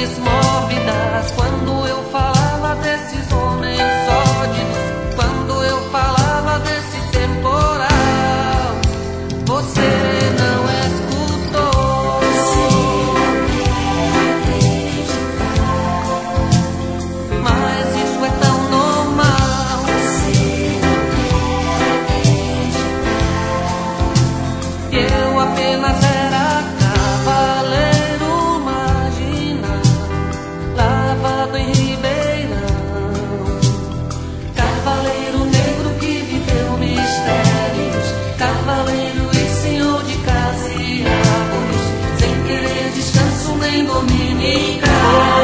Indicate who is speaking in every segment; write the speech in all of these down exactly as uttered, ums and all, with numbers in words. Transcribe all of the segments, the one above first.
Speaker 1: paixões mórbidas. Quando eu falava desses homens sórdidos, quando eu falava desse temporal, você não escutou. Mas isso é tão normal. Eu apenas era cavaleiro marginal, lavado em Ribeirão, cavaleiro negro que viveu mistérios, cavaleiro e senhor de casa e árvores, sem querer descanso nem dominical.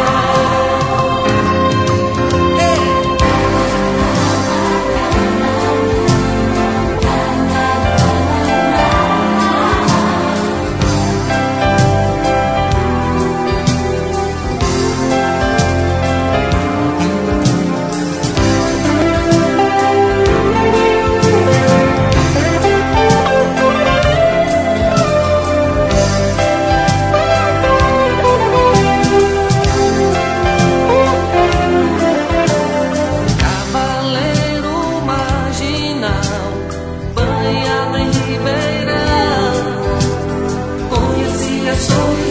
Speaker 1: Cavaleiro marginal, banhado em Ribeirão, conhecia sorrisos